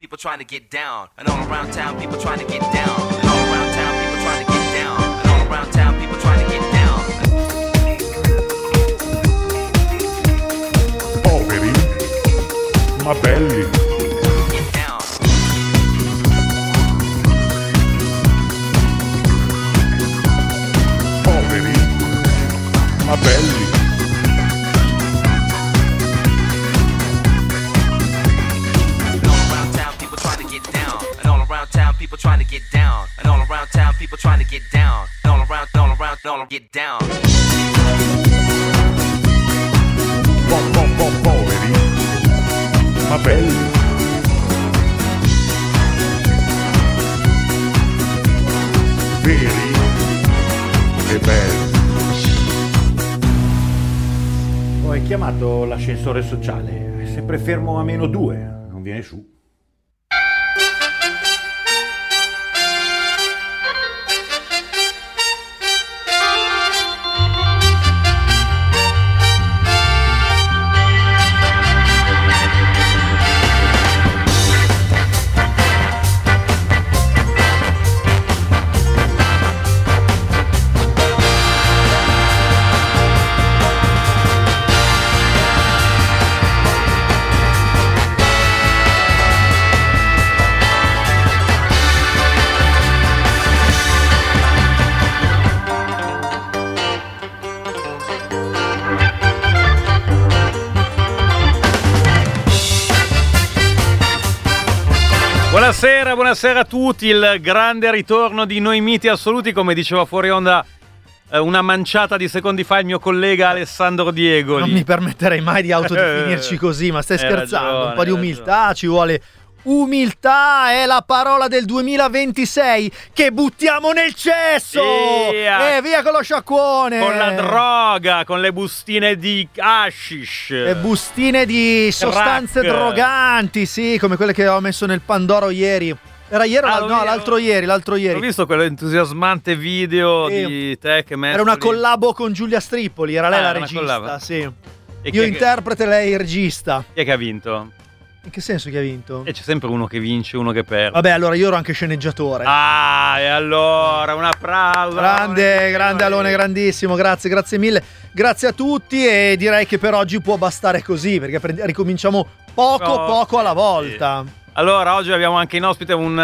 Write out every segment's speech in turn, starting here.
People trying to get down, and all around town people trying to get down, and all around town people trying to get down, and all around town people trying to get down. Poveri, ma belli. Get down. Poveri, ma belli. People trying to get down, and all around town people trying to get down, and all around get down. Poveri, ma belli. Veri e belli. Hai chiamato l'ascensore sociale, è sempre fermo a -2, non viene su. Buonasera a tutti, il grande ritorno di Noi Miti Assoluti, come diceva fuori onda una manciata di secondi fa il mio collega Alessandro Diego. Non mi permetterei mai di autodefinirci così, ma stai scherzando? Ragione, un po' di umiltà ci vuole. Umiltà è la parola del 2026 che buttiamo nel cesso e via con lo sciacquone, con la droga, con le bustine di hashish, le bustine di sostanze droganti, sì, come quelle che ho messo nel Pandoro ieri. Era ieri o l'altro ieri? Ho visto quell'entusiasmante video di te che era una collabo con Giulia Strippoli, era lei la regista, sì. Io interprete, lei il regista. Chi è che ha vinto? In che senso chi ha vinto? E c'è sempre uno che vince, uno che perde. Vabbè, allora io ero anche sceneggiatore. Ah, e allora un applauso. Grande Alone, grandissimo, grazie mille. Grazie a tutti e direi che per oggi può bastare così, perché ricominciamo poco alla volta. Sì. Allora, oggi abbiamo anche in ospite un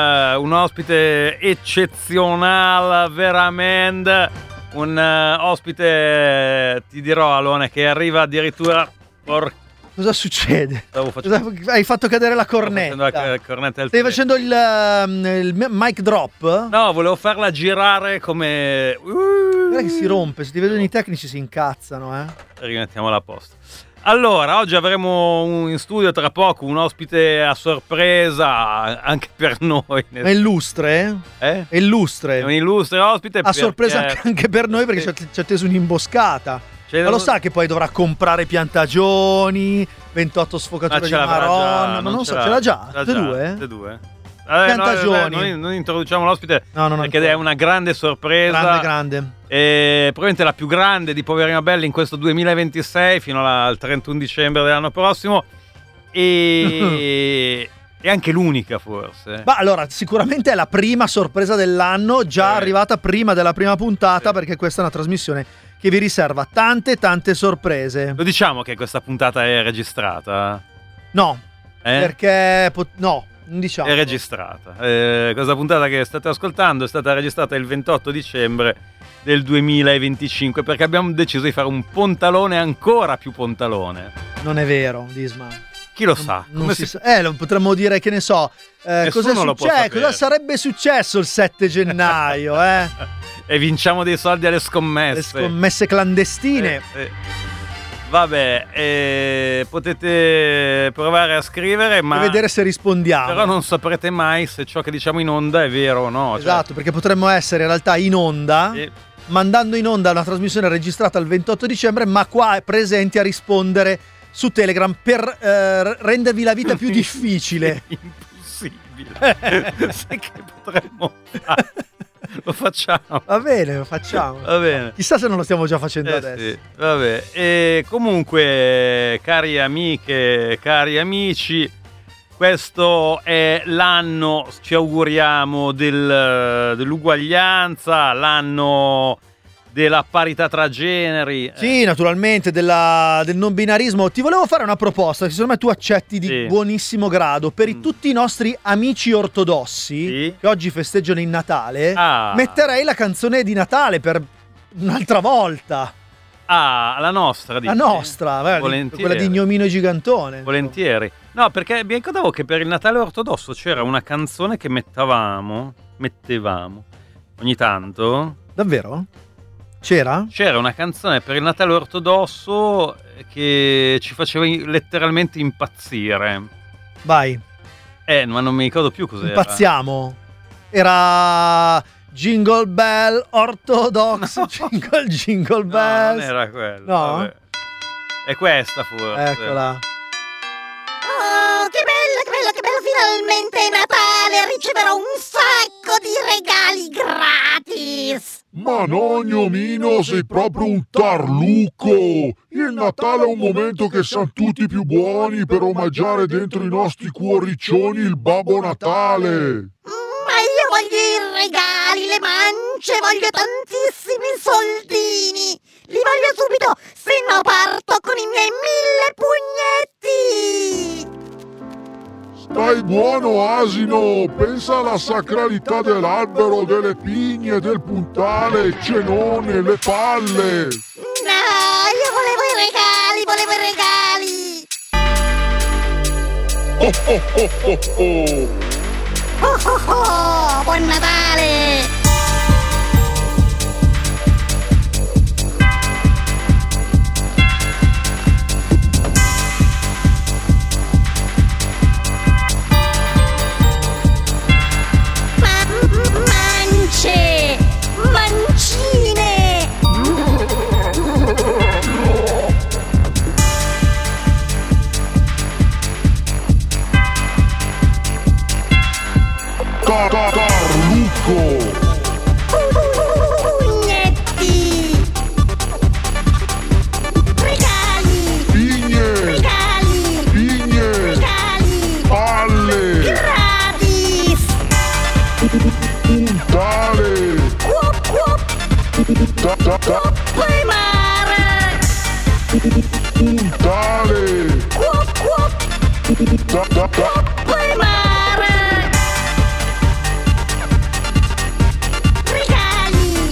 ospite eccezionale, veramente. Un ospite, ti dirò, Alone, che arriva addirittura... Cosa succede? Hai fatto cadere la cornetta. Stai facendo il mic drop? No, volevo farla girare come... Guarda che si rompe, se ti vedono i tecnici si incazzano, Rimettiamola a posto. Allora, oggi avremo in studio tra poco un ospite a sorpresa anche per noi. È illustre? È illustre. È un illustre ospite. A sorpresa anche per noi perché ci ha teso un'imboscata. Ma lo sa che poi dovrà comprare piantagioni, 28 sfocature di Maronna, ma non so, ce l'ha già? Tutte e due? Piantagioni. Noi introduciamo l'ospite perché è una grande sorpresa. Grande. E probabilmente la più grande di Poverina Belli in questo 2026 fino al 31 dicembre dell'anno prossimo. E anche l'unica forse. Ma allora, sicuramente è la prima sorpresa dell'anno, già arrivata prima della prima puntata, perché questa è una trasmissione che vi riserva tante sorprese. Lo diciamo che questa puntata è registrata? No, perché no, non diciamo. È registrata. Questa puntata che state ascoltando è stata registrata il 28 dicembre del 2025, perché abbiamo deciso di fare un pontalone ancora più pontalone. Non è vero, Disma. Chi lo sa? Non si sa. Lo potremmo dire, che ne so, cosa sarebbe successo il 7 gennaio, E vinciamo dei soldi alle scommesse. Le scommesse clandestine. Vabbè, potete provare a scrivere, ma per vedere se rispondiamo. Però non saprete mai se ciò che diciamo in onda è vero o no. Esatto, perché potremmo essere in realtà in onda, mandando in onda una trasmissione registrata il 28 dicembre, ma qua presenti a rispondere su Telegram per rendervi la vita più difficile. Impossibile. Sai che potremmo fare? Lo facciamo. Va bene, lo facciamo. Va bene. Chissà se non lo stiamo già facendo adesso. Sì. Vabbè. E comunque, cari amiche, cari amici, questo è l'anno, ci auguriamo, dell'uguaglianza, l'anno della parità tra generi. Sì, naturalmente, del non binarismo. Ti volevo fare una proposta che secondo me tu accetti di buonissimo grado. Per tutti i nostri amici ortodossi che oggi festeggiano il Natale, metterei la canzone di Natale per un'altra volta. La nostra, dici? La nostra, quella di Gnomino e Gigantone. Volentieri. No, perché mi ricordavo che per il Natale ortodosso c'era una canzone che mettevamo ogni tanto. Davvero? C'era? C'era una canzone per il Natale ortodosso che ci faceva letteralmente impazzire. Vai. Ma non mi ricordo più cos'era. Impazziamo. Era Jingle Bell Orthodox. No. Jingle Bell. No, non era quello. No? Vabbè. È questa forse. Eccola. Oh, che bello, finalmente è Natale, riceverò un sacco di regali gratis. Ma no, Gnomino, sei proprio un tarlucco. Il Natale è un momento che sanno tutti più buoni per omaggiare dentro i nostri cuoriccioni il Babbo Natale. Ma io voglio i regali, le mance, voglio tantissimi soldini. Li voglio subito, se no parto con i miei 1000 pugnetti. Stai buono, asino! Pensa alla sacralità dell'albero, delle pigne, del puntale, il cenone, le palle! No, io volevo i regali! Oh oh oh oh oh! Oh oh oh! Buon Natale! Mancine! Carlucco! Pugnetti! Regali! Pigne! Palle! Gratis! Puntale! Poi mare! Puntale! Poi mare! Regali!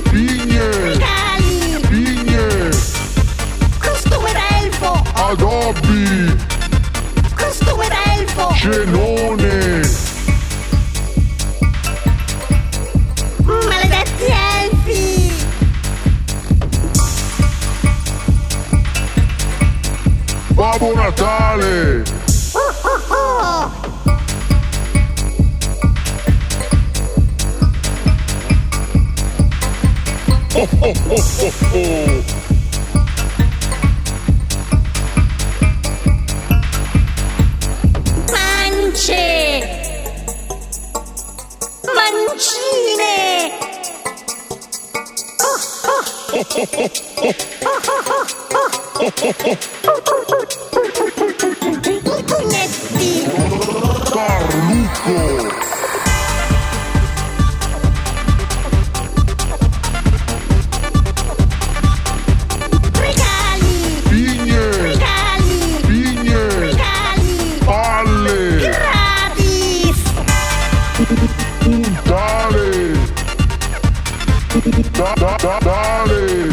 Pigne! Costume d'elfo! Adobbi! Costume d'elfo! Cenone! Maledetti elfi! Babbo Natale! Oh oh oh! Oh oh oh oh oh! Mance! Mancine! Pugnetti! Carlucco! Regali! Pigne! Palle! Gratis! Puntale! Dale!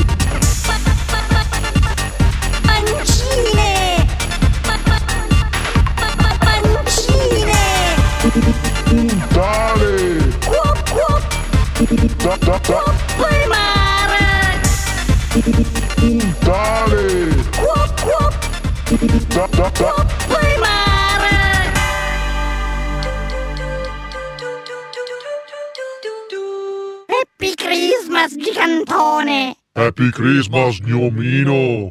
Mancine! Puntale! Poi mare! Puntale! Poi mare! Happy Christmas, gigantone! Happy Christmas, Gnomino!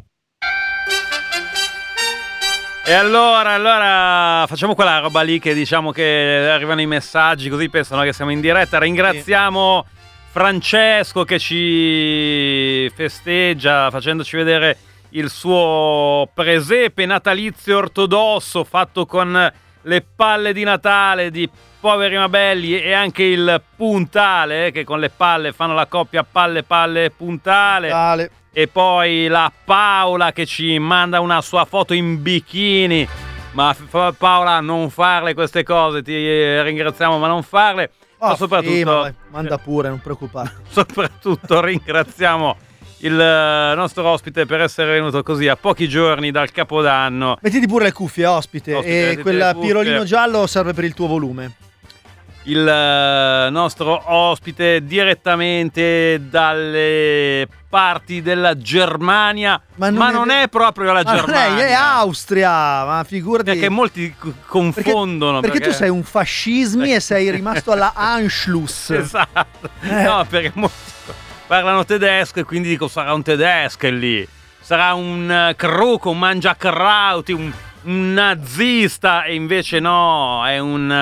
E allora facciamo quella roba lì che diciamo che arrivano i messaggi, così pensano che siamo in diretta. Ringraziamo Francesco che ci festeggia facendoci vedere il suo presepe natalizio ortodosso fatto con le palle di Natale di Poveri ma Belli e anche il Puntale, che con le palle fanno la coppia palle puntale. E poi la Paola che ci manda una sua foto in bikini. Ma Paola, non farle queste cose, ti ringraziamo, ma non farle. Ma soprattutto manda pure, non preoccupare. Soprattutto ringraziamo il nostro ospite per essere venuto così a pochi giorni dal Capodanno. Mettiti pure le cuffie, ospite e quel pirolino giallo serve per il tuo volume. Il nostro ospite direttamente dalle parti della Germania, ma non è proprio la Germania, non è Austria, ma figurati. Perché molti confondono. Perché tu sei un fascismi e sei rimasto alla Anschluss. Esatto. No, perché molti parlano tedesco e quindi dico sarà un tedesco lì. Sarà un Kruko, un mangiakrauti, un nazista, e invece no, è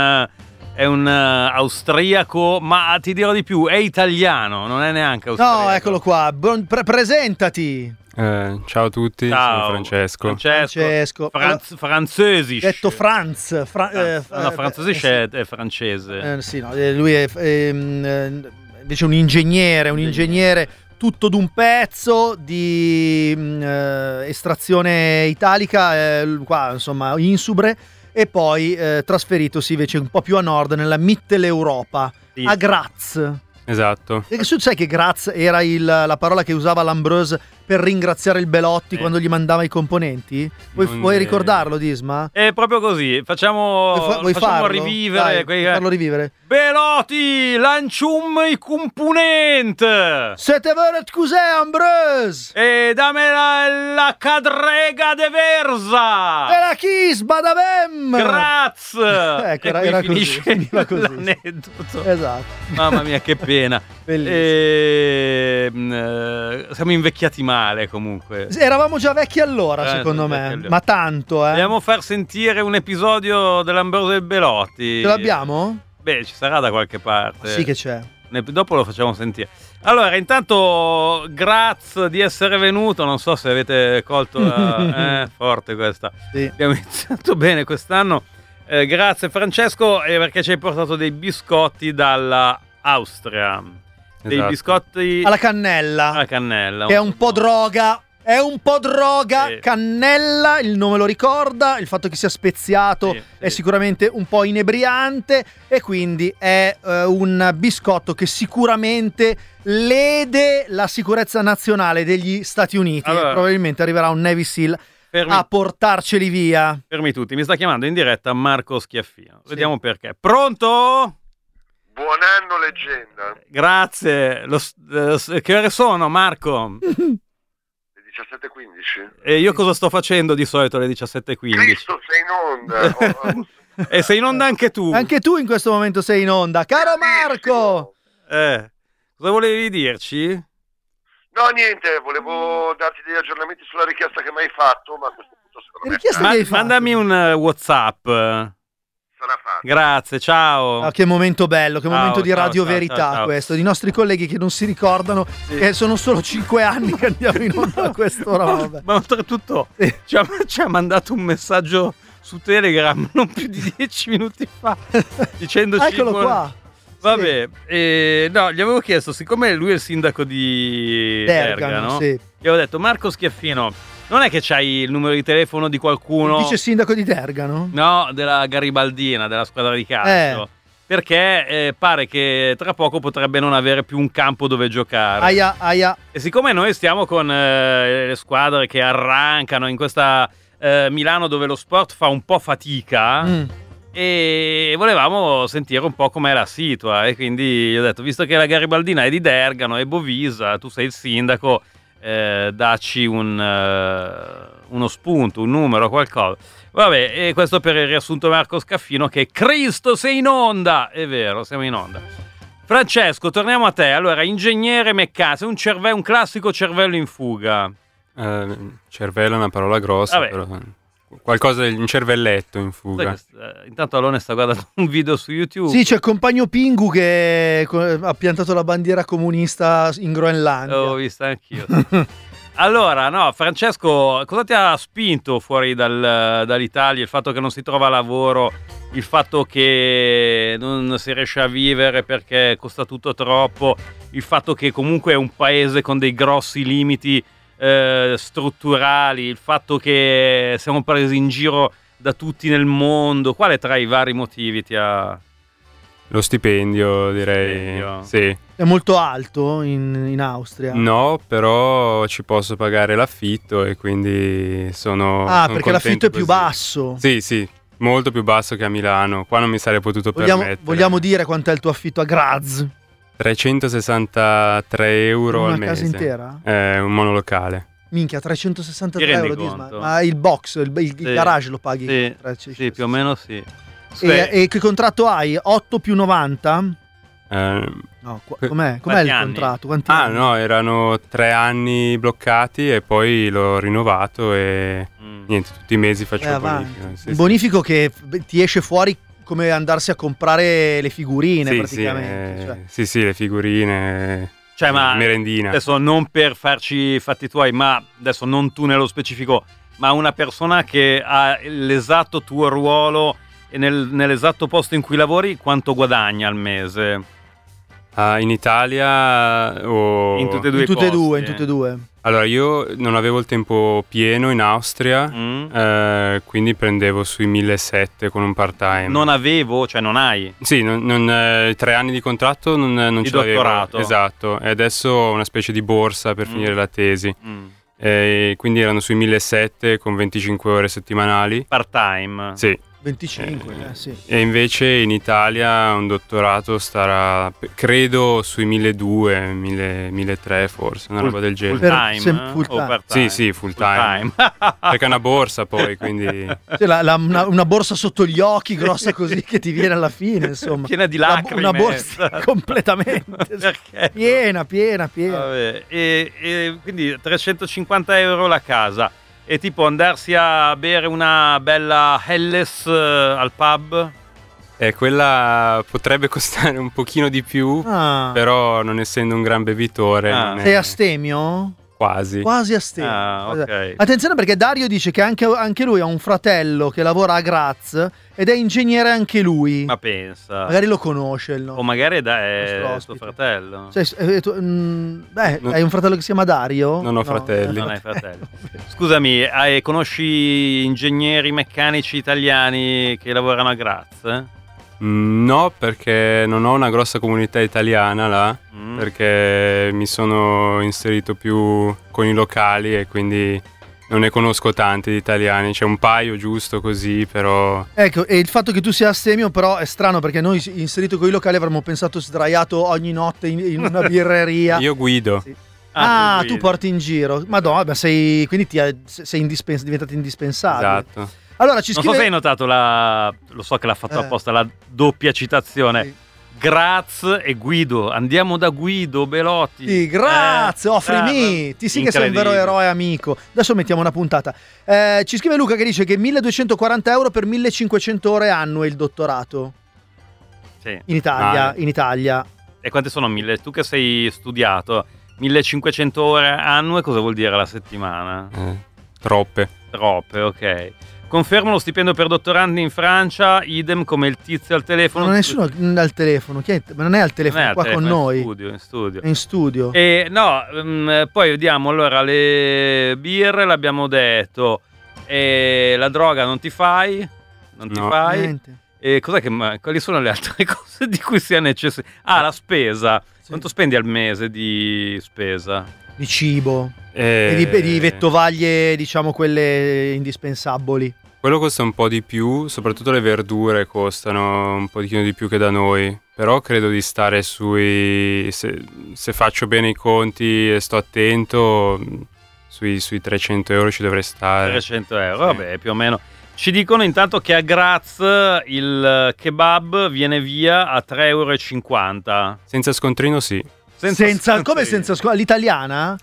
un austriaco, ma ti dirò di più, è italiano, non è neanche austriaco. No, eccolo qua, presentati. Ciao a tutti, sono Francesco. Francesi. Detto Franz. Francesi è francese. Sì, no, lui è invece un ingegnere tutto d'un pezzo di estrazione italica, qua insomma insubre, e poi trasferitosi invece un po' più a nord nella Mitteleuropa, sì, a Graz. Esatto. E sai che Graz era la parola che usava l'Ambrose per ringraziare il Belotti quando gli mandava i componenti? Vuoi ricordarlo, Disma? È proprio così, facciamo rivivere. Farlo rivivere. Belotti, lancium i component. Siete venuti cos'è, Ambrose? E dammi la cadrega de versa. E la chisba da bem. Grazie. Ecco, era così, finiva così. L'aneddoto. Esatto. Mamma mia, che pena. Siamo invecchiati male comunque. Eravamo già vecchi allora, secondo me. Ma tanto, Dobbiamo far sentire un episodio dell'Ambrose e Belotti. Ce l'abbiamo? Beh, ci sarà da qualche parte. Sì che c'è. Dopo lo facciamo sentire. Allora, intanto grazie di essere venuto. Non so se avete colto forte questa. Sì. Abbiamo iniziato bene quest'anno. Grazie Francesco, perché ci hai portato dei biscotti dalla Austria. Dei biscotti alla cannella. Che è un po' droga. È un po' droga, sì. Cannella, il nome lo ricorda, il fatto che sia speziato è sicuramente un po' inebriante, e quindi è un biscotto che sicuramente lede la sicurezza nazionale degli Stati Uniti. Allora, probabilmente arriverà un Navy SEAL a portarceli via. Fermi tutti, mi sta chiamando in diretta Marco Schiaffino. Vediamo perché. Pronto? Buon anno, leggenda. Grazie. Che ore sono, Marco? 17:15. E io cosa sto facendo di solito alle 17:15? Cristo, sei in onda. E sei in onda anche tu. Anche tu in questo momento sei in onda, caro Marco. Cosa volevi dirci? No, niente, volevo darti degli aggiornamenti sulla richiesta che mi hai fatto, ma a questo punto secondo me mandami un WhatsApp. Sarà fatto. Grazie, ciao. Che momento bello, che momento di Radio Verità questo, di nostri colleghi che non si ricordano che sono solo 5 anni che andiamo in onda a quest'ora. Ma oltretutto ci ha mandato un messaggio su Telegram non più di 10 minuti fa dicendoci eccolo qua. Vabbè, no, gli avevo chiesto, siccome lui è il sindaco di Dergano, gli avevo detto: Marco Schiaffino, non è che c'hai il numero di telefono di qualcuno? Il vice sindaco di Dergano? No, della Garibaldina, della squadra di calcio. Perché pare che tra poco potrebbe non avere più un campo dove giocare. Aia. E siccome noi stiamo con le squadre che arrancano in questa Milano dove lo sport fa un po' fatica, e volevamo sentire un po' com'è la situa, e quindi gli ho detto: visto che la Garibaldina è di Dergano e Bovisa, tu sei il sindaco, dacci uno spunto, un numero, qualcosa. Vabbè, e questo per il riassunto Marco Schiaffino, che Cristo sei in onda! È vero, siamo in onda. Francesco, torniamo a te. Allora, ingegnere meccanico, un classico cervello in fuga. Cervello è una parola grossa, però qualcosa, un cervelletto in fuga. Intanto Alone sta guardando un video su YouTube. Sì, c'è il compagno Pingu che ha piantato la bandiera comunista in Groenlandia. L'ho vista anch'io. Allora, no, Francesco, cosa ti ha spinto fuori dall'Italia? Il fatto che non si trova lavoro, il fatto che non si riesce a vivere perché costa tutto troppo, il fatto che comunque è un paese con dei grossi limiti strutturali, il fatto che siamo presi in giro da tutti nel mondo. Quale tra i vari motivi ti ha... Lo stipendio, direi. Sì. È molto alto in Austria? No, però ci posso pagare l'affitto e quindi sono perché l'affitto è più basso. Sì, molto più basso che a Milano. Qua non mi sarei potuto permettere. Vogliamo dire quant'è il tuo affitto a Graz? 363 euro al mese. Una casa intera? Un monolocale. Minchia, 363 euro. Ma il box, il garage lo paghi? Sì, più o meno sì. E che contratto hai? 8 più 90? No, com'è il contratto? Quanti anni? No, erano 3 anni bloccati e poi l'ho rinnovato e niente, tutti i mesi faccio il bonifico. Il bonifico che ti esce fuori come andarsi a comprare le figurine praticamente. Sì, le figurine. Cioè, ma merendina. Adesso non per farci i fatti tuoi, ma adesso non tu nello specifico, ma una persona che ha l'esatto tuo ruolo e nell'esatto posto in cui lavori, quanto guadagna al mese? In Italia o... In tutte e due. Allora, io non avevo il tempo pieno in Austria, quindi prendevo sui 1.700 con un part-time. Non avevo? Cioè non hai? Sì, 3 anni di contratto non ce l'avevo. Dottorato. Esatto, e adesso ho una specie di borsa per finire la tesi. Quindi erano sui 1.700 con 25 ore settimanali. Part-time? Sì. 25, sì. E invece in Italia un dottorato starà, credo, sui 1.200, 1.300 forse, una roba del genere. Full time? Full time. Sì, full time. Perché è una borsa poi, quindi... Una borsa sotto gli occhi, grossa così, che ti viene alla fine, insomma. Piena di lacrime. Una borsa completamente. Piena. Vabbè. E quindi 350 euro la casa. E tipo andarsi a bere una bella Helles al pub? Quella potrebbe costare un pochino di più, però non essendo un gran bevitore. Sei astemio? Quasi astemio. Okay. Attenzione, perché Dario dice che anche lui ha un fratello che lavora a Graz ed è ingegnere anche lui. Ma pensa. Magari lo conosce. O magari è suo fratello. Hai un fratello che si chiama Dario? Non ho fratelli. Non hai fratelli. Scusami, conosci ingegneri meccanici italiani che lavorano a Graz? No, perché non ho una grossa comunità italiana là, perché mi sono inserito più con i locali e quindi non ne conosco tanti di italiani, c'è un paio giusto così, però... Ecco, e il fatto che tu sia astemio però è strano, perché noi inserito con i locali avremmo pensato sdraiato ogni notte in una birreria. Io guido. Sì. Tu porti in giro. Madonna, quindi sei diventato indispensabile. Esatto. Allora, ci scrive... Non so se hai notato lo so che l'ha fatto apposta, la doppia citazione. Sì. Graz e Guido, andiamo da Guido Belotti. Sì, grazie, offrimi. Ti sì che sei un vero eroe amico. Adesso mettiamo una puntata. Ci scrive Luca che dice che 1.240 euro per 1.500 ore annue il dottorato. Sì. In Italia. E quante sono 1.000? Tu che sei studiato, 1.500 ore annue cosa vuol dire alla settimana? Troppe, ok. Confermo lo stipendio per dottorandi in Francia, idem come il tizio al telefono. Non è nessuno al telefono, ma non è al telefono, qua con noi. In studio. È in studio. E poi vediamo, allora, le birre l'abbiamo detto, e la droga non ti fai? Non ti fai? Niente. E quali sono le altre cose di cui sia necessario? La spesa. Sì. Quanto spendi al mese di spesa? Di cibo e di vettovaglie, diciamo quelle indispensabili. Quello costa un po' di più, soprattutto le verdure costano un pochino di più che da noi, però credo di stare se faccio bene i conti e sto attento, sui 300 euro ci dovrei stare. 300 euro, vabbè, più o meno. Ci dicono intanto che a Graz il kebab viene via a 3,50 euro. Senza scontrino sì. Come senza scontrino? L'italiana?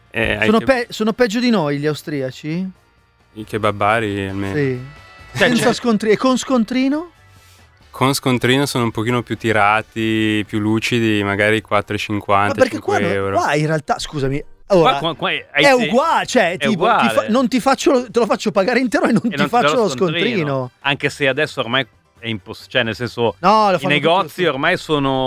Sono peggio di noi gli austriaci? I kebabari almeno. Sì. Senza scontrino. E con scontrino? Con scontrino sono un pochino più tirati, più lucidi, magari 4,50, Ma perché 5 euro. Qua in realtà, scusami, Ora, è uguale, cioè tipo, uguale. Non ti faccio, te lo faccio pagare intero e non ti faccio lo scontrino. Anche se adesso ormai è impossibile, cioè nel senso, i negozi ormai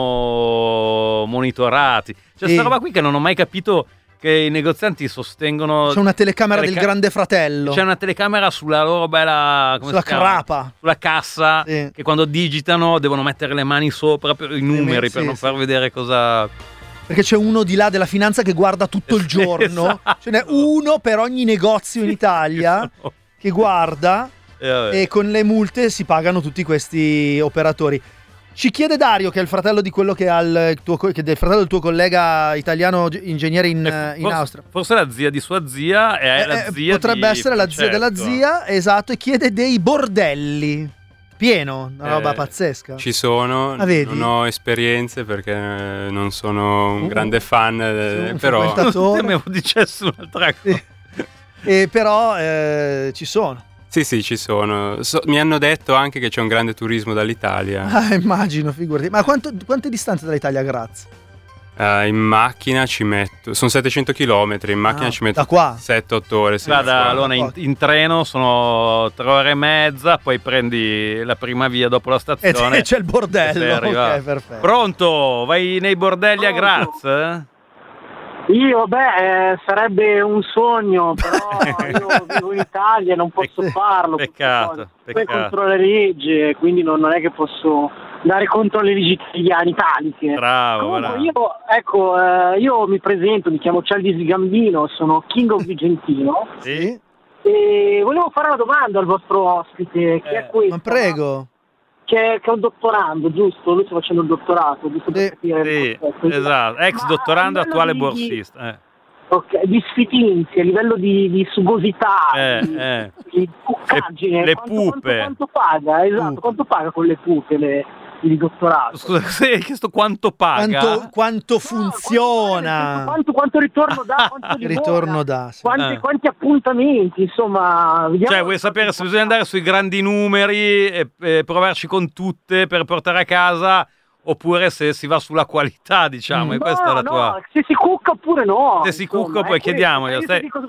sono monitorati. C'è sta roba qui che non ho mai capito, che i negozianti sostengono. C'è una telecamera del Grande Fratello. C'è una telecamera sulla loro bella, sulla crapa, sulla cassa, che quando digitano devono mettere le mani sopra per i numeri, per non far vedere cosa. Perché c'è uno di là della finanza che guarda tutto il giorno. Esatto. Ce n'è uno per ogni negozio in Italia che guarda, e con le multe si pagano tutti questi operatori. Ci chiede Dario, che è il fratello di quello che ha del fratello del tuo collega italiano ingegnere in Austria. Forse la zia di sua zia è la zia potrebbe essere la zia della zia, esatto, e chiede dei bordelli. Pieno, una roba pazzesca. Ci sono, non ho esperienze perché non sono un grande fan, però temevo dicessi un'altra cosa. Però ci sono. Sì, ci sono. Mi hanno detto anche che c'è un grande turismo dall'Italia. Immagino, figurati. Ma quanto è distante dall'Italia, Graz? In macchina ci metto, sono 700 km, in macchina ci metto 7-8 ore. Allora in treno sono 3 ore e mezza, poi prendi la prima via dopo la stazione e c'è il bordello. Ok, perfetto. Pronto? Vai nei bordelli a Graz? Io, sarebbe un sogno, però io vivo in Italia e non posso farlo. Peccato. Poi contro le leggi, quindi non è che posso dare conto alle leggi italiche. Bravo. Io mi presento, mi chiamo Cialdisi Gambino, sono King of Vigentino. Sì. E volevo fare una domanda al vostro ospite, che è questo. Ma prego. Che è un dottorando, giusto? Lui sta facendo il dottorato, giusto per capire. Esatto, ex dottorando, attuale borsista. Ok, di sfitinzi, a livello di sugosità, di cuccaggine. Le pupe. Quanto paga? Esatto, quanto paga con le pupe il dottorato? Scusa, hai chiesto quanto paga? Quanto funziona? Quanto ritorno dà? Ritorno dà, sì. Quanti appuntamenti, insomma. Cioè, vuoi sapere se bisogna andare sui grandi numeri e provarci con tutte per portare a casa, oppure se si va sulla qualità, diciamo, e questa è la tua. Se si cucca oppure no. Se si cucca, poi chiediamoglielo.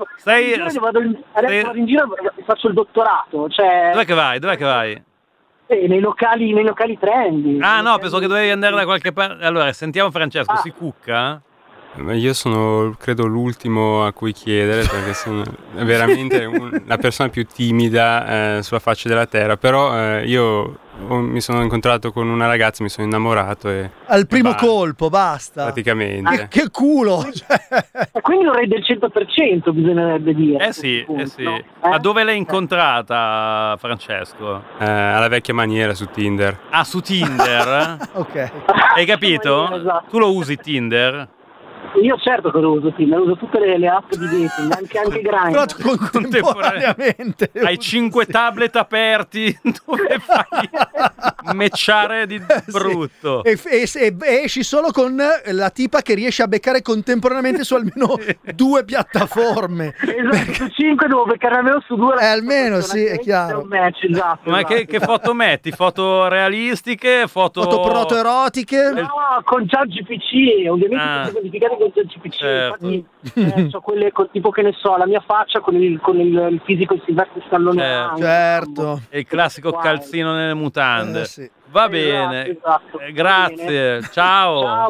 Vado in giro e faccio il dottorato. Cioè. Dov'è che vai? Nei locali trendy. No, penso che dovevi andare da qualche parte. Allora, sentiamo Francesco, si cucca? Io sono, credo, l'ultimo a cui chiedere, perché sono veramente la persona più timida sulla faccia della terra, però io mi sono incontrato con una ragazza, mi sono innamorato e al primo colpo, basta. Praticamente. Che culo! Quindi un re del 100% bisognerebbe dire. Sì. Ma dove l'hai incontrata, Francesco? Alla vecchia maniera, su Tinder. Ah, su Tinder? Ok. Hai capito? Esatto. Tu lo usi Tinder? Io certo che lo uso Tinder, uso tutte le app di dating, anche Grindr. Contemporaneamente. Hai 5 tablet aperti dove fai matchare di brutto. E esci solo con la tipa che riesce a beccare contemporaneamente su almeno 2 piattaforme. Esatto, su 5 devo beccare almeno su 2. Almeno, sì, è chiaro. Ma che foto metti? Foto realistiche? Foto protoerotiche? No, con ChatGPT, ovviamente sono codificate con ChatGPT. Certo. Infatti, so quelle tipo, che ne so, la mia faccia con il fisico di Silvestre Stallone. Certo. E il classico calzino nelle mutande. Sì. Va bene, esatto. Grazie, ciao.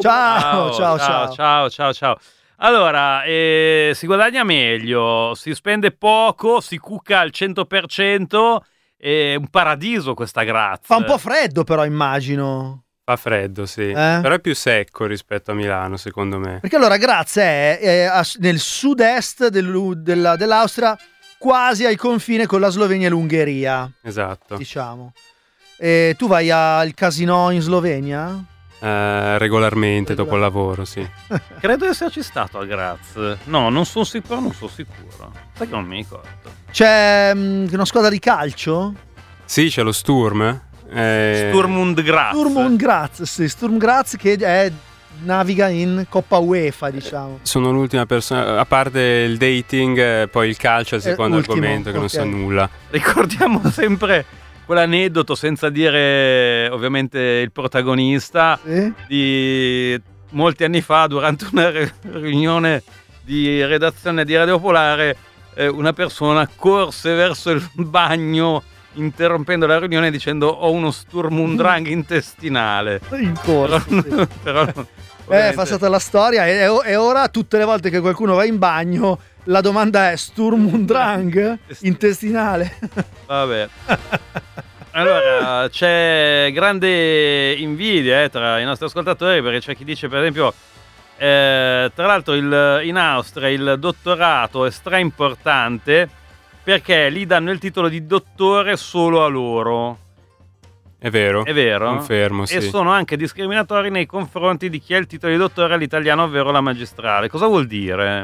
Ciao. Allora, si guadagna meglio, si spende poco, si cucca al 100%, è un paradiso questa Graz. Fa un po' freddo però, immagino. Fa freddo, sì. Però è più secco rispetto a Milano, secondo me. Perché allora Graz è nel sud-est dell'Austria, quasi al confine con la Slovenia e l'Ungheria. Esatto. Diciamo. E tu vai al casino in Slovenia? Regolarmente dopo il lavoro, sì. Credo di esserci stato a Graz. No, non sono sicuro. Sai che non mi ricordo. C'è una squadra di calcio? Sì, c'è lo Sturm. Sturm und Graz. Sturm Graz che naviga in Coppa UEFA, diciamo. Sono l'ultima persona, a parte il dating, poi il calcio è il secondo argomento, che non so nulla. Ricordiamo sempre quell'aneddoto, senza dire ovviamente il protagonista, di molti anni fa durante una riunione di redazione di Radio Popolare, una persona corse verso il bagno interrompendo la riunione dicendo ho uno Sturm und Drang intestinale. In corso. Però fa stata la storia e ora tutte le volte che qualcuno va in bagno la domanda è Sturm und Drang intestinale. Vabbè. Allora, c'è grande invidia tra i nostri ascoltatori, perché c'è chi dice, per esempio, tra l'altro in Austria il dottorato è stra importante perché lì danno il titolo di dottore solo a loro. È vero, confermo, sì. E sono anche discriminatori nei confronti di chi ha il titolo di dottore all'italiano, ovvero la magistrale. Cosa vuol dire?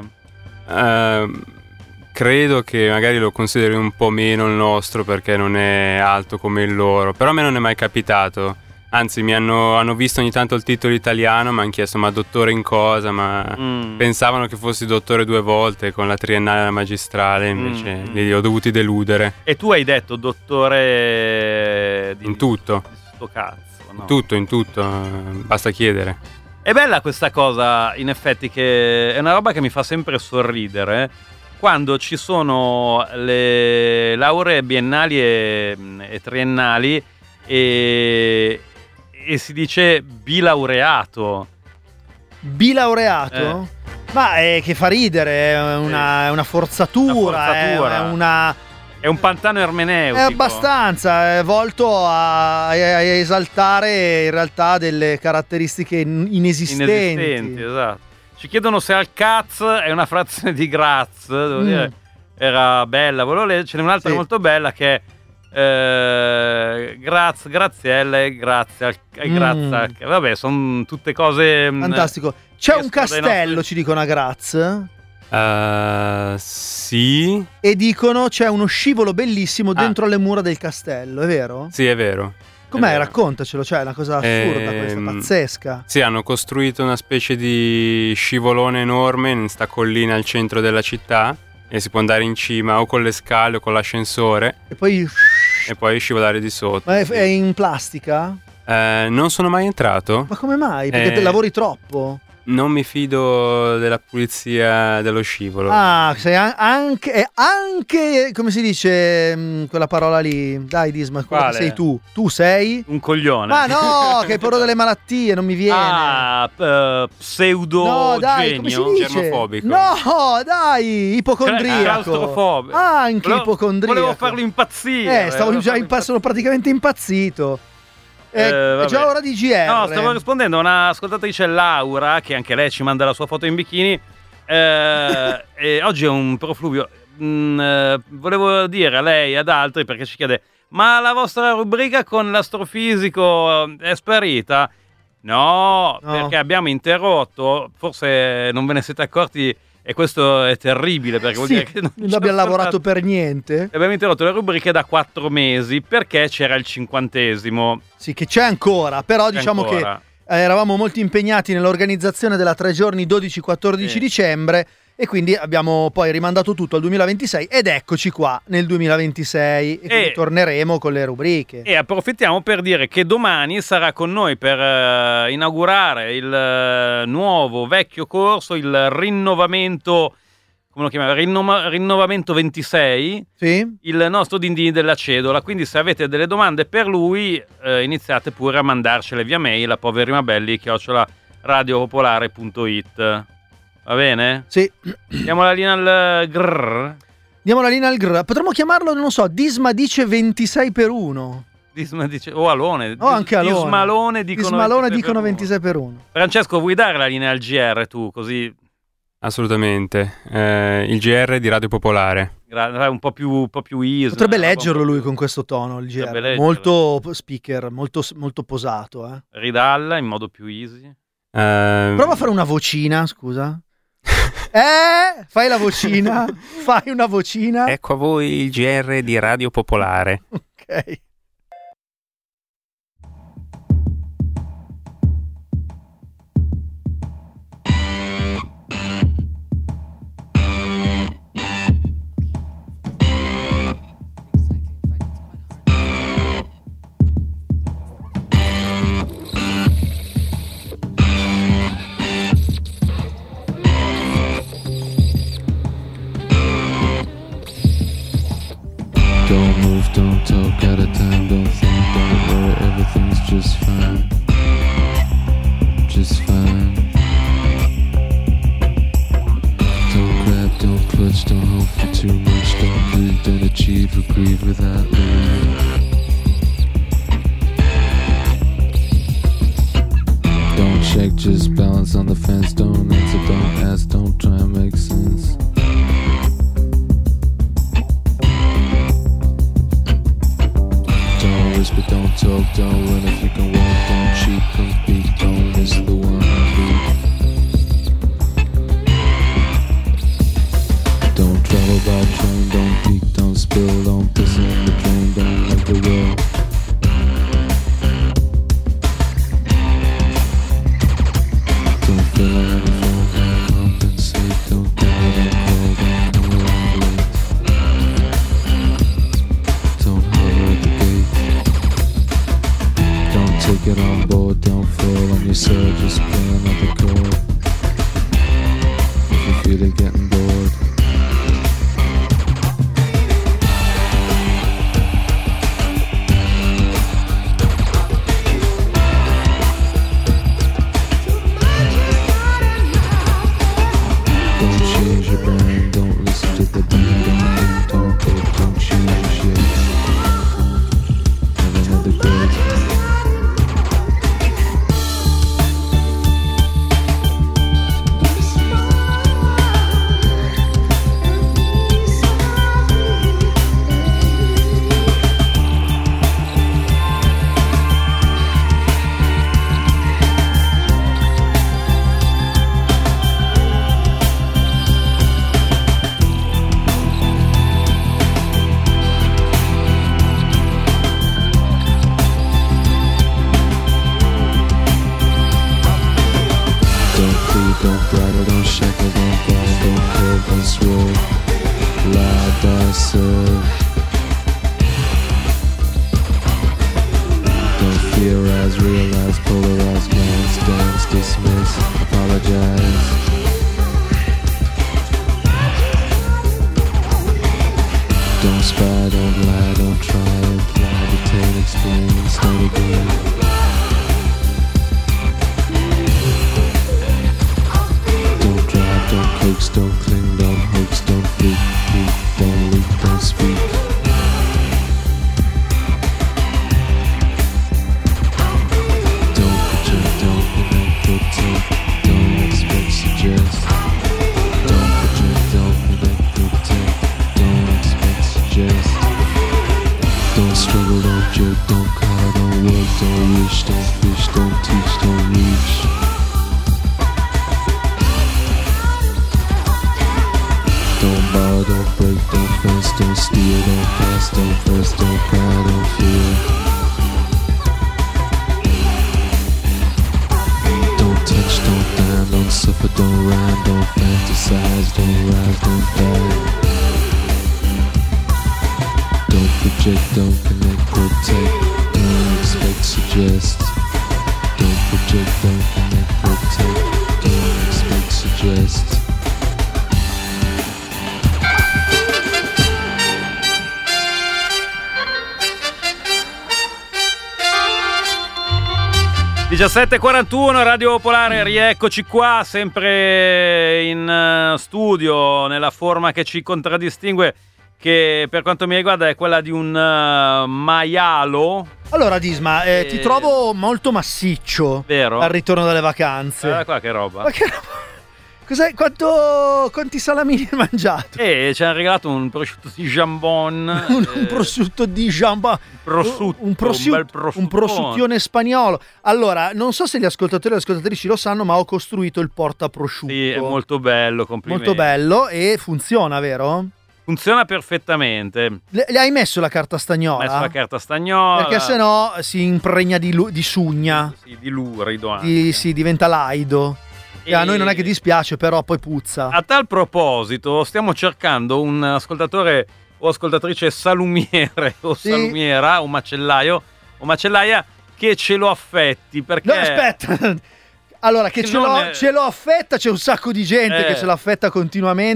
Credo che magari lo consideri un po' meno il nostro perché non è alto come il loro, però a me non è mai capitato. Anzi, hanno visto ogni tanto il titolo italiano, mi hanno chiesto ma dottore in cosa, ma pensavano che fossi dottore 2 volte con la triennale e la magistrale, invece li ho dovuti deludere. E tu hai detto dottore in tutto. Di sto cazzo, no? In tutto, basta chiedere. È bella questa cosa, in effetti, che è una roba che mi fa sempre sorridere, quando ci sono le lauree biennali e triennali e si dice bilaureato. Bilaureato? Ma che fa ridere, è una forzatura, è un pantano ermeneutico. È abbastanza, è volto a esaltare in realtà delle caratteristiche inesistenti. Esatto. Ci chiedono se al caz è una frazione di Graz, devo dire, era bella. Ce n'è un'altra molto bella che è Graziella, grazie vabbè, sono tutte cose fantastico. C'è un castello, ci dicono a Graz. Sì. E dicono c'è uno scivolo bellissimo dentro le mura del castello, è vero? Sì, è vero. Com'è? Raccontacelo, cioè è una cosa assurda questa, pazzesca. Sì, hanno costruito una specie di scivolone enorme in sta collina al centro della città e si può andare in cima o con le scale o con l'ascensore e poi scivolare di sotto. Ma è in plastica? Non sono mai entrato. Ma come mai? Perché te lavori troppo? Non mi fido della pulizia dello scivolo. Ah, sei anche come si dice quella parola lì? Dai, Disma, quello che sei tu. Tu sei? Un coglione. Ma no, che hai paura delle malattie, non mi viene. Pseudo no, dai, genio. Come si dice? Germofobico. No, dai, ipocondriaco. Claustrofobico. Anche ipocondriaco. Volevo farlo impazzire. Sono praticamente impazzito. È già ora di GR. No, stavo rispondendo a un'ascoltatrice, Laura, che anche lei ci manda la sua foto in bikini. E oggi è un profluvio. Volevo dire a lei e ad altri, perché ci chiede: ma la vostra rubrica con l'astrofisico è sparita? No, perché abbiamo interrotto. Forse non ve ne siete accorti. E questo è terribile, perché vuol dire che non abbiamo lavorato per niente. Abbiamo interrotto le rubriche da 4 mesi perché c'era il 50°. Sì, che c'è ancora, però diciamo che eravamo molto impegnati nell'organizzazione della 3 giorni 12-14 dicembre e quindi abbiamo poi rimandato tutto al 2026 ed eccoci qua nel 2026 e quindi torneremo con le rubriche. E approfittiamo per dire che domani sarà con noi per inaugurare il nuovo vecchio corso, il rinnovamento, come lo chiamiamo? Rinnovamento 26, sì? Il nostro Dindini della Cedola. Quindi se avete delle domande per lui iniziate pure a mandarcele via mail a poverimabelli@radiopopolare.it. Va bene? Sì. Diamo la linea al grrr. Diamo la linea al grrr. Potremmo chiamarlo, non so, Disma dice 26x1. Disma dice, o Alone. O anche Alone. Dismalone dicono 26x1. Francesco, vuoi dare la linea al GR tu, così? Assolutamente. Il GR di Radio Popolare. Un po' più easy. Potrebbe leggerlo lui con questo tono, il GR. Molto speaker, molto posato. Ridalla in modo più easy. Prova a fare una vocina, scusa. Fai la vocina. Fai una vocina. Ecco a voi il GR di Radio Popolare. Ok. move, don't talk, out of time, don't think, don't worry, everything's just fine. Just fine. Don't grab, don't clutch, don't hope for too much, don't breathe, don't achieve or grieve without leaving. Don't check, just balance on the fence, don't answer, don't ask, don't try and make sense. Don't whisper, don't talk, don't run if you can walk, don't cheat, compete, don't miss the one don't travel by train, don't peek, don't spill, don't piss in the drain, don't make the will. Don't fill out the phone, don't compensate, don't die, don't call, don't come around late. Don't holler at the gate. Don't take it on board, don't fall on yourself, just play another chord. If you feel it getting bored. Don't change your brain, don't listen to the band, don't think, don't change your shit. Have another grade. Don't bridle, don't shackle, don't guide, don't curve, don't swerve. Lie, die, serve. Don't theorize, realize, polarize, glance, dance, dismiss, apologize. Don't spy, don't lie, don't try, imply, detain, explain, start again. Don't coax, don't cling, don't hoax, don't freak, don't leak, don't speak. Don't project, don't connect, protect, don't expect, suggest. Don't project, don't connect, protect, don't expect, suggest. Don't struggle, don't jerk, don't call, don't work, don't wish, don't fish, don't teach, don't reach. Don't borrow, don't break, don't fence, don't steal, don't pass, don't press, don't cry, don't fear. Don't touch, don't dine, don't suffer, don't rhyme, don't fantasize, don't rise, don't die. Don't project, don't connect, protect, don't expect, suggest. Don't project, don't connect, protect, don't expect, suggest. 17:41 Radio Popolare, rieccoci qua, sempre in studio, nella forma che ci contraddistingue, che per quanto mi riguarda è quella di un maialo. Allora Disma, ti trovo molto massiccio, vero? Al ritorno dalle vacanze. Guarda qua che roba. Ma che roba? Cos'è? Quanti salamini hai mangiato? Ci hanno regalato un prosciutto di jambon. Un prosciutto di jambon. Un prosciuttione spagnolo. Allora, non so se gli ascoltatori e le ascoltatrici lo sanno, ma ho costruito il portaprosciutto. Sì, è molto bello, complimenti. Molto bello e funziona, vero? Funziona perfettamente. Le hai messo la carta stagnola? Ho messo la carta stagnola. Perché sennò si impregna di sugna. Sì, di lurido anche. Sì, diventa laido. A noi non è che dispiace, però poi puzza. A tal proposito, stiamo cercando un ascoltatore o ascoltatrice salumiere o salumiera o macellaio o macellaia che ce lo affetti, perché... No, aspetta! Allora, che ce lo affetta, c'è un sacco di gente che ce lo affetta continuamente.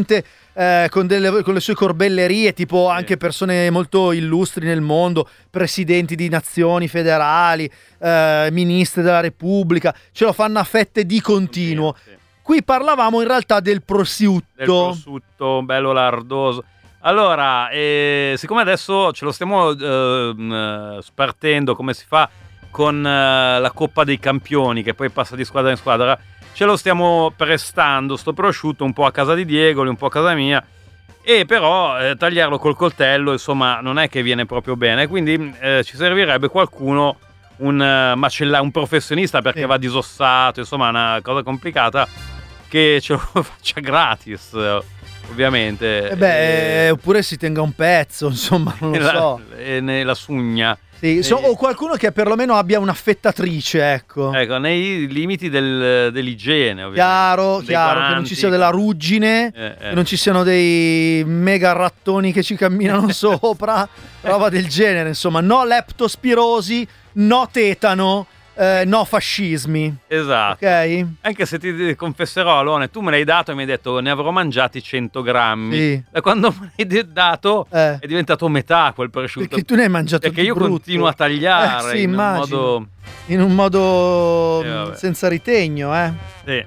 con le sue corbellerie, tipo anche persone molto illustri nel mondo, presidenti di nazioni federali, ministri della Repubblica, ce lo fanno a fette di continuo. Sì. Qui parlavamo in realtà del prosciutto. Del prosciutto bello lardoso. Allora, siccome adesso ce lo stiamo spartendo come si fa con la Coppa dei Campioni, che poi passa di squadra in squadra, ce lo stiamo prestando sto prosciutto un po' a casa di Diego, un po' a casa mia, e però tagliarlo col coltello insomma non è che viene proprio bene, quindi ci servirebbe qualcuno, un professionista, perché va disossato, insomma è una cosa complicata, che ce lo faccia gratis ovviamente. Oppure si tenga un pezzo, insomma, non lo so. Nella sugna. Sì, o qualcuno che perlomeno abbia un'affettatrice, ecco. Ecco, nei limiti dell'igiene, ovviamente. Chiaro, che non ci sia della ruggine, che non ci siano dei mega rattoni che ci camminano sopra, roba del genere, insomma. No leptospirosi, no tetano, no fascismi. Esatto. Ok? Anche se ti confesserò, Alone, tu me l'hai dato e mi hai detto ne avrò mangiati 100 grammi. Sì. Da quando me l'hai dato è diventato metà quel prosciutto. Perché tu ne hai mangiato Perché io continuo a tagliare sì, in un modo senza ritegno, Sì.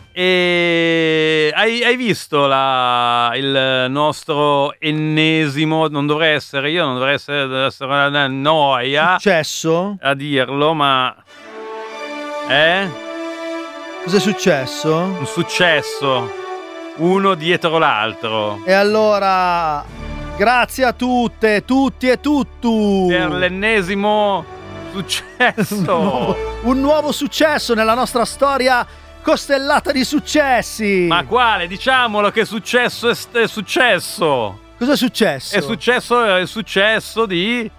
E hai visto il nostro ennesimo, deve essere una noia successo a dirlo, ma cos'è successo? Un successo, uno dietro l'altro. E allora grazie a tutte, tutti e tuttu per l'ennesimo successo. un nuovo successo nella nostra storia costellata di successi. Ma quale? Diciamolo che successo è successo. Cosa è successo? È il successo di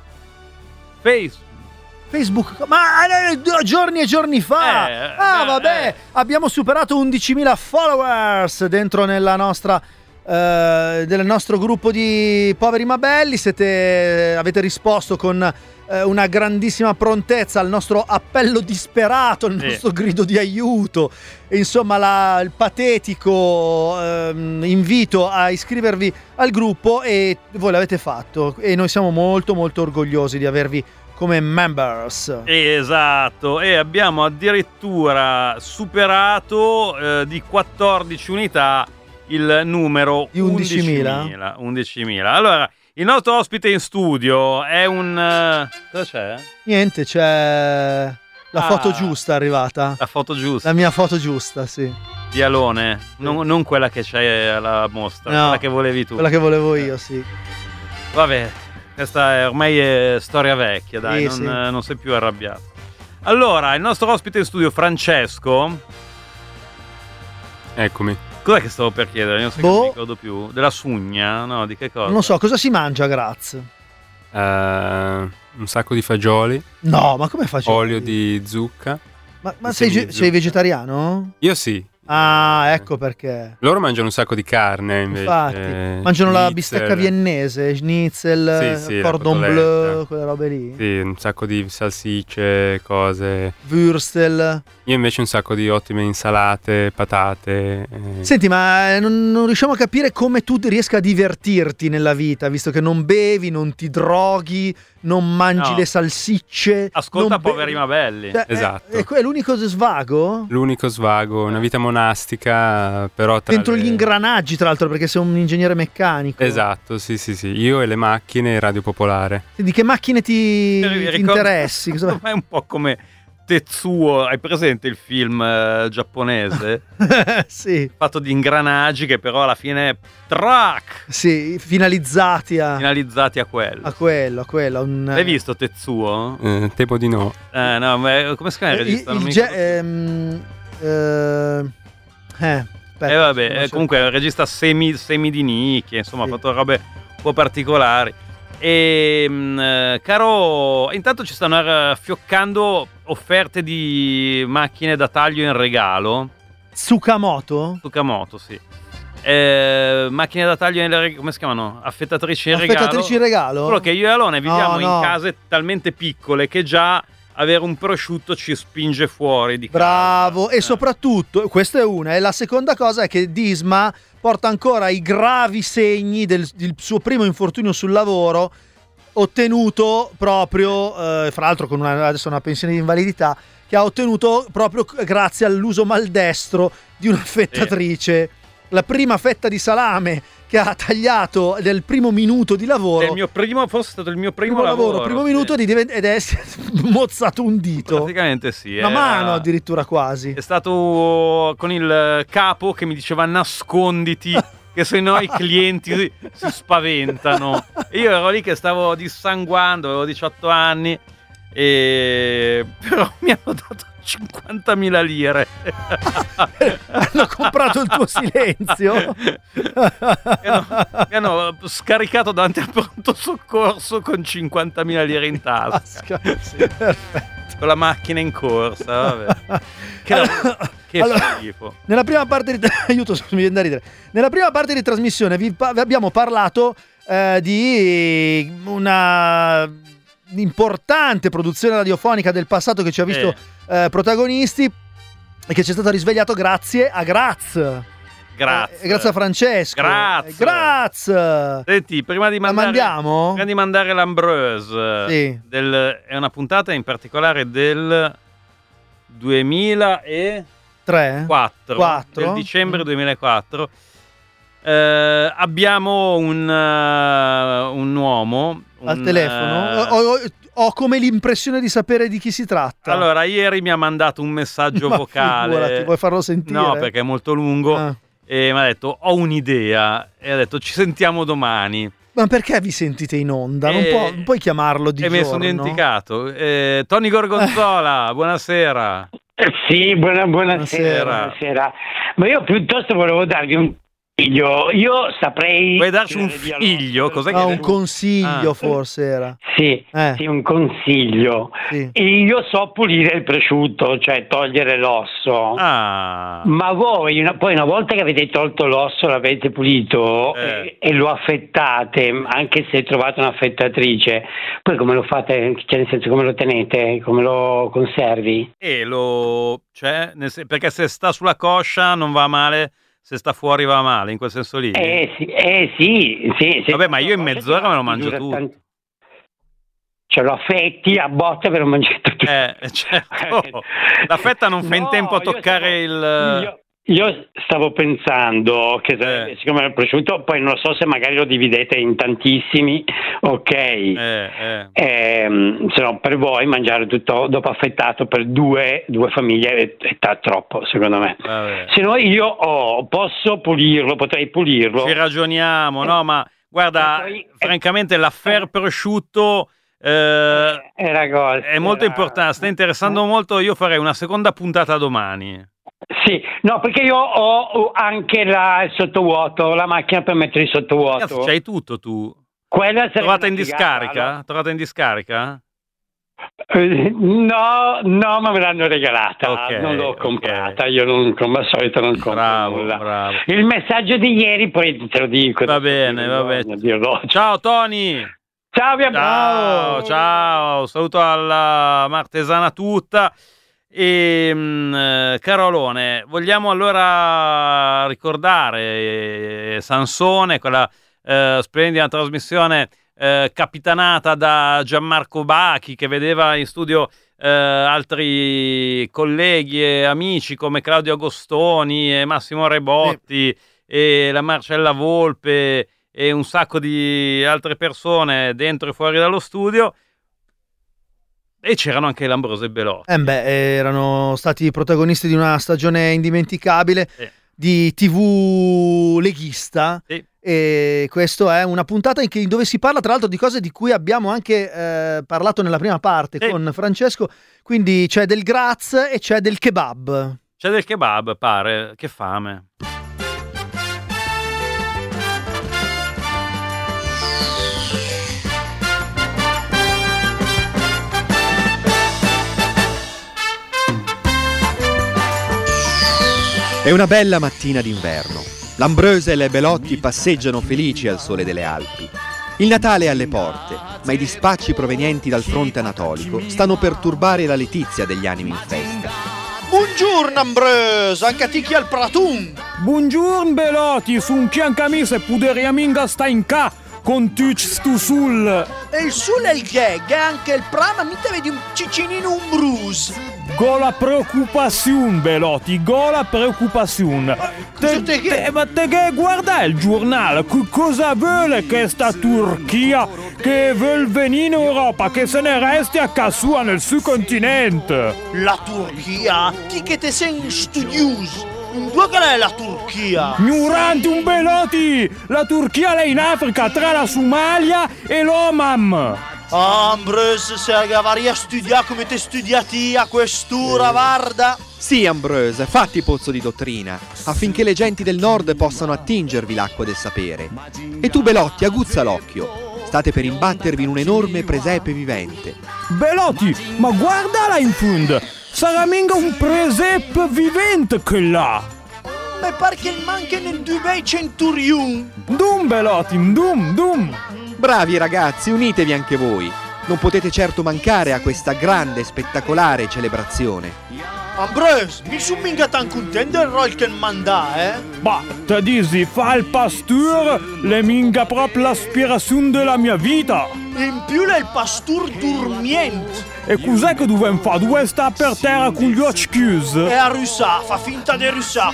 Facebook, ma giorni e giorni fa. Vabbè, abbiamo superato 11.000 followers dentro nella nostra del nostro gruppo di poveri ma belli. Avete risposto con una grandissima prontezza al nostro appello disperato, al nostro grido di aiuto, e insomma il patetico invito a iscrivervi al gruppo, e voi l'avete fatto e noi siamo molto molto orgogliosi di avervi come members. Esatto, e abbiamo addirittura superato di 14 unità il numero di 11.000. 11.000. Allora, il nostro ospite in studio è un... cosa c'è? Niente, c'è la foto giusta arrivata. La foto giusta? La mia foto giusta, sì. Di Alone, non quella che c'è alla mostra, no, quella che volevi tu. Quella che volevo io, sì. Vabbè, questa ormai è storia vecchia, dai, non sei più arrabbiato. Allora, il nostro ospite in studio, Francesco. Eccomi. Cos'è che stavo per chiedere? Non so, che non mi ricordo più. Della sugna? No, di che cosa? Non lo so, cosa si mangia, grazie? Un sacco di fagioli. No, ma come fagioli? Olio di zucca. Ma sei vegetariano? Io sì. Ah, ecco perché. Loro mangiano un sacco di carne invece. Infatti, mangiano la bistecca viennese, schnitzel, cordon bleu, quelle robe lì. Sì, un sacco di salsicce, cose. Würstel. Io invece un sacco di ottime insalate, patate. Senti, ma non riusciamo a capire come tu riesca a divertirti nella vita, visto che non bevi, non ti droghi, non mangi le salsicce. Ascolta Poveri ma belli. Esatto. È l'unico svago? L'unico svago, una vita monastica, però dentro gli ingranaggi, tra l'altro, perché sei un ingegnere meccanico. Esatto, sì. Io e le macchine e Radio Popolare. Di che macchine ti interessi? È un po' come Tetsuo, hai presente il film giapponese? Sì. Fatto di ingranaggi che però alla fine track! Sì, finalizzati a quello. A quello. L'hai visto Tetsuo? Temo di no. No, ma come si chiama il regista? Vabbè, comunque è un regista semi di nicchia, insomma, ha fatto robe un po' particolari. E caro, intanto ci stanno fioccando offerte di macchine da taglio in regalo. Tsukamoto, sì. Macchine da taglio come si chiamano? Affettatrici in regalo. Solo che io e Alone viviamo in case talmente piccole che già avere un prosciutto ci spinge fuori di casa. Bravo, e soprattutto, questa è una, e la seconda cosa è che Disma porta ancora i gravi segni del suo primo infortunio sul lavoro, ottenuto proprio, fra l'altro con adesso una pensione di invalidità, che ha ottenuto proprio grazie all'uso maldestro di un'affettatrice. La prima fetta di salame che ha tagliato nel primo minuto di lavoro. Forse è stato il mio primo lavoro. Primo minuto ed è mozzato un dito. Praticamente sì. Una mano addirittura quasi. È stato con il capo che mi diceva nasconditi, che se no i clienti si spaventano. E io ero lì che stavo dissanguando, avevo 18 anni, però mi hanno dato 50.000 lire. Hanno comprato il tuo silenzio. Mi hanno scaricato davanti al pronto soccorso con 50.000 lire in tasca. Sì, perfetto. Con la macchina in corsa, vabbè. Che schifo. Nella prima parte di aiuto, mi viene da ridere. Nella prima parte di trasmissione vi abbiamo parlato di una importante produzione radiofonica del passato che ci ha visto protagonisti e che ci è stato risvegliato grazie a Graz. Grazie a Francesco. Grazie. Senti, prima di mandare l'Ambreuse, sì. È una puntata in particolare del 2004, del dicembre 2004. Abbiamo un uomo al telefono. Ho come l'impressione di sapere di chi si tratta. Allora, ieri mi ha mandato un messaggio vocale. Figurati, vuoi farlo sentire? No, perché è molto lungo. E mi ha detto: ho un'idea. E ha detto: ci sentiamo domani. Ma perché vi sentite in onda? Non puoi chiamarlo di giorno? E mi sono dimenticato. Tony Gorgonzola, buonasera. Sì, buonasera. Ma io piuttosto volevo darvi un figlio. Io saprei. Vuoi darci un figlio? Cos'è che un consiglio forse era. Sì, un consiglio. Sì. Io so pulire il prosciutto, cioè togliere l'osso. Ma voi poi una volta che avete tolto l'osso, l'avete pulito e lo affettate, anche se trovate un'affettatrice, poi come lo fate? Cioè, nel senso, come lo tenete? Come lo conservi? Perché se sta sulla coscia non va male. Se sta fuori va male, in quel senso lì? Sì. Vabbè, ma io in mezz'ora me lo mangio tutto. Cioè lo affetti a botte per lo mangiare tutto. Certo. La fetta non fa in tempo a toccare Io stavo pensando che siccome il prosciutto, poi non so se magari lo dividete in tantissimi, ok. Se no, per voi mangiare tutto dopo affettato per due famiglie è troppo, secondo me. Se no io potrei pulirlo. Ci ragioniamo, no? Ma guarda, francamente l'affair prosciutto è molto importante, sta interessando molto. Io farei una seconda puntata domani. Sì, no, perché io ho anche il sottovuoto, la macchina per mettere il sottovuoto. Cazzo, c'hai tutto tu? Quella trovata in discarica? Allora. Trovata in discarica? No, ma me l'hanno regalata, non l'ho comprata, io come al solito non compro nulla. Bravo. Il messaggio di ieri poi te lo dico. Va bene. Ciao Tony! Ciao, saluto alla Martesana tutta. E caro Alone, vogliamo allora ricordare Sansone, quella splendida trasmissione capitanata da Gianmarco Bachi, che vedeva in studio altri colleghi e amici come Claudio Agostoni e Massimo Rebotti e la Marcella Volpe e un sacco di altre persone dentro e fuori dallo studio. E c'erano anche Lambroso e Belotti. Erano stati protagonisti di una stagione indimenticabile di TV leghista. E questo è una puntata dove si parla tra l'altro di cose di cui abbiamo anche parlato nella prima parte con Francesco. Quindi c'è del Graz e c'è del kebab. C'è del kebab, pare. Che fame. È una bella mattina d'inverno. L'Ambreuse e le Belotti passeggiano felici al sole delle Alpi. Il Natale è alle porte, ma i dispacci provenienti dal fronte anatolico stanno per turbare la letizia degli animi in festa. Buongiorno Ambrose, anche a ti chi al Pratun. Buongiorno Belotti, sun chi anche a me se puderia minga sta in ca con tuc stu sul. E il sul è il gag, anche il prama mi te vedi un ciccinino un bruce. Gola preoccupazione Belotti, gola preoccupazione. Ma te che guarda il giornale, cosa vuole questa Turchia che vuol venire in Europa, che se ne resti a casa sua nel suo continente? La Turchia? Chi che te sei studioso? Dove è la Turchia? Ignorante un Belotti! La Turchia è in Africa tra la Somalia e l'Oman. Ambrose, se avrei a studiare come te studiati a quest'ora, guarda. Sì, Ambrose, fatti pozzo di dottrina, affinché le genti del nord possano attingervi l'acqua del sapere. E tu, Belotti, aguzza l'occhio. State per imbattervi in un enorme presepe vivente. Belotti, ma guardala in fondo! Sarà minga un presepe vivente che là! Ma perché manca nel Dubai Centurion? Dum, Belotti, dum! Bravi ragazzi, unitevi anche voi. Non potete certo mancare a questa grande e spettacolare celebrazione. Ambrose, mi sono minga tan contento del rol che manda, Bah, te dici, fa il pastore, le minga proprio l'aspirazione della mia vita. In più è il pastore dormiente. E cos'è che dobbiamo fare? Dove sta per terra con gli occhi chiusi? E a russà, fa finta di russà.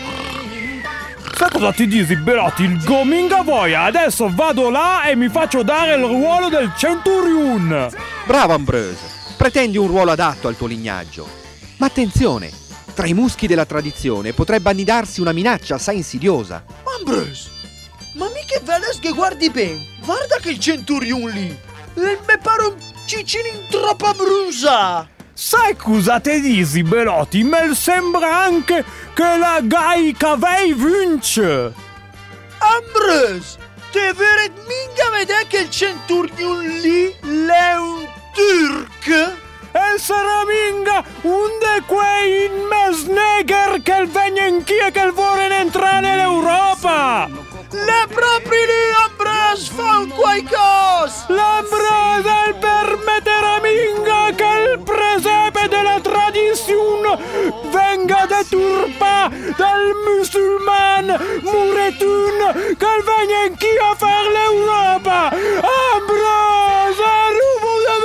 Sai cosa ti dici, Belotti? Il gominga voia, adesso vado là e mi faccio dare il ruolo del Centurion. Bravo Ambrose, pretendi un ruolo adatto al tuo lignaggio. Ma attenzione, tra i muschi della tradizione potrebbe annidarsi una minaccia assai insidiosa. Ambrose, ma mica vedes che guardi bene? Guarda che il Centurion lì, mi pare un ciccino in troppa brusa. Sai cosa te dici, Belotti? Me sembra anche che la Gai Cavei vince. Ambrose, te veret minga vedere che il Centurion lì è un turc? E sarà minga un de quei mesneger che vengono in chi e che vuole entrare nell'Europa. Le propri lì, Ambrose, fa qualcosa. L'Ambrose permetterà minga che il presepe della tradizione venga deturpato dal musulman Muretun che venga in chi a fare l'Europa. Ambrose, rubo de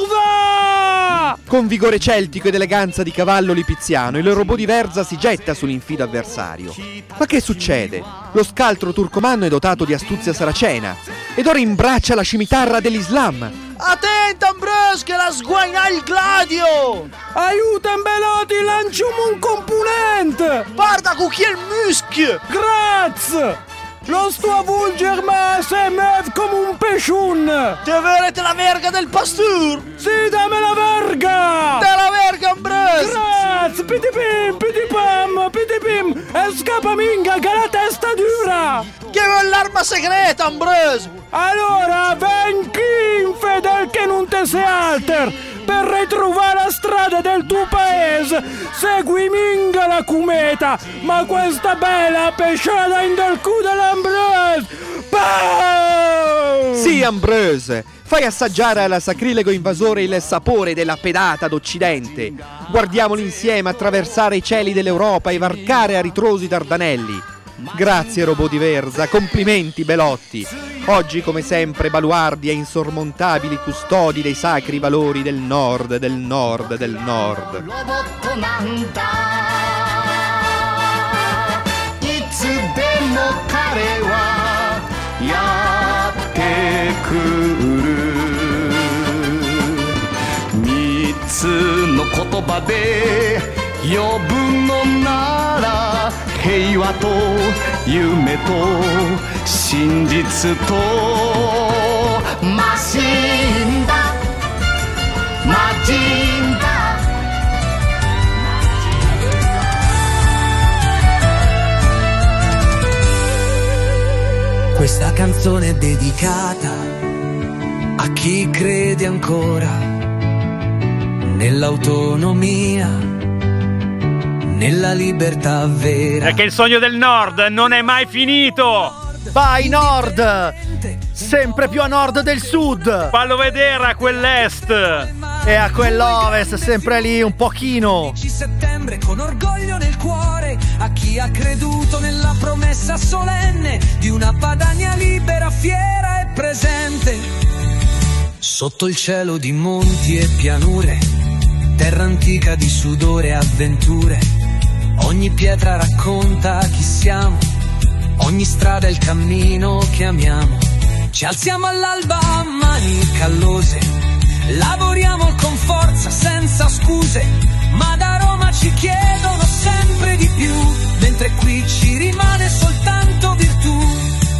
merda! Con vigore celtico ed eleganza di cavallo lipiziano, il robot di Verza si getta sull'infido avversario. Ma che succede? Lo scaltro turcomanno è dotato di astuzia saracena ed ora imbraccia la scimitarra dell'Islam. Attenta, Ambrose, che la sguaina il gladio! Aiuta, Belotti, lanciamo un componente! Guarda con chi è il muschio! Grazie! Lo sto a volgere, se muove come un pesciun! Te verete la verga del pastur? Sì, dammi la verga! Te la verga, Ambrose! Grazie! Piti pim! E scappa minga che la testa dura! Che vuoi l'arma segreta, Ambrose? Allora, ven qui, infedel che non te sei alter! Per ritrovare la strada del tuo paese, segui minga la cumeta, ma questa bella pesciata in del cu dell'Ambrose! Pow! Sì, Ambrose, fai assaggiare alla sacrilego invasore il sapore della pedata d'Occidente. Guardiamoli insieme attraversare i cieli dell'Europa e varcare a ritroso i Dardanelli. Grazie, robot di Verza, complimenti, Belotti. Oggi, come sempre, baluardi e insormontabili custodi dei sacri valori del nord, del nord, del nord. Questa canzone è dedicata a chi crede ancora nell'autonomia, nella libertà vera. Perché il sogno del Nord non è mai finito. Vai Nord! sempre più a nord del sud. Fallo vedere a quell'est e a quell'ovest, sempre lì un pochino. Settembre con orgoglio nel cuore, a chi ha creduto nella promessa solenne di una Padania libera, fiera e presente. Sotto il cielo di monti e pianure, terra antica di sudore e avventure, ogni pietra racconta chi siamo, ogni strada è il cammino che amiamo. Ci alziamo all'alba a mani callose, lavoriamo con forza senza scuse, ma da Roma ci chiedono sempre di più, mentre qui ci rimane soltanto virtù.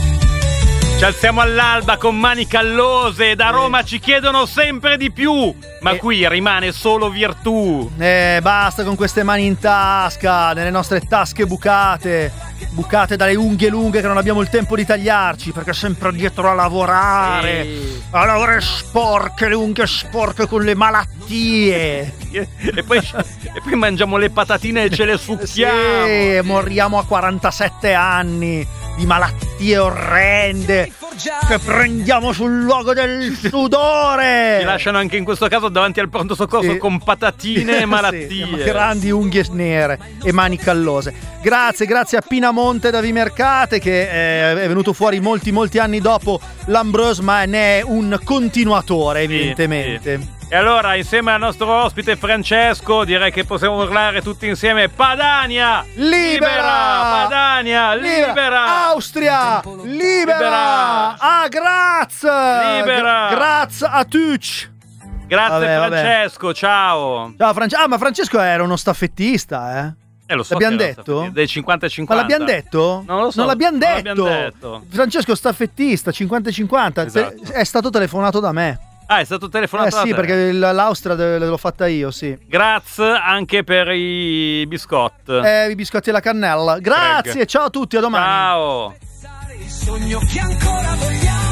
Ci alziamo all'alba con mani callose, da Roma ci chiedono sempre di più, ma qui rimane solo virtù. Basta con queste mani in tasca, nelle nostre tasche bucate dalle unghie lunghe che non abbiamo il tempo di tagliarci, perché sempre dietro a lavorare sporche, le unghie sporche con le malattie. E poi mangiamo le patatine e ce le succhiamo. Sì, moriamo a 47 anni di malattie orrende che prendiamo sul luogo del sudore. Ci lasciano anche in questo caso davanti al pronto soccorso con patatine e malattie. Grandi unghie nere e mani callose. Grazie a Pinamonte da Vimercate, che è venuto fuori molti anni dopo l'Ambrose, ma ne è un continuatore evidentemente. Sì. E allora, insieme al nostro ospite Francesco, direi che possiamo urlare tutti insieme: Padania libera! Padania libera! Austria libera! Grazie! Libera! Grazie a tutti! Grazie Francesco, ciao! Ciao Francesco. Ma Francesco era uno staffettista, lo so. L'abbiamo detto? Dei 50-50. Ma l'abbiamo detto? Non lo so. Non l'abbiamo detto. Francesco staffettista 50-50. Esatto. È stato telefonato da me. È stato telefonato da te? Sì, perché l'Austria l'ho fatta io, sì. Grazie anche per i biscotti. I biscotti alla cannella. Grazie, ciao a tutti, a domani. Ciao. Il sogno che ancora vogliamo.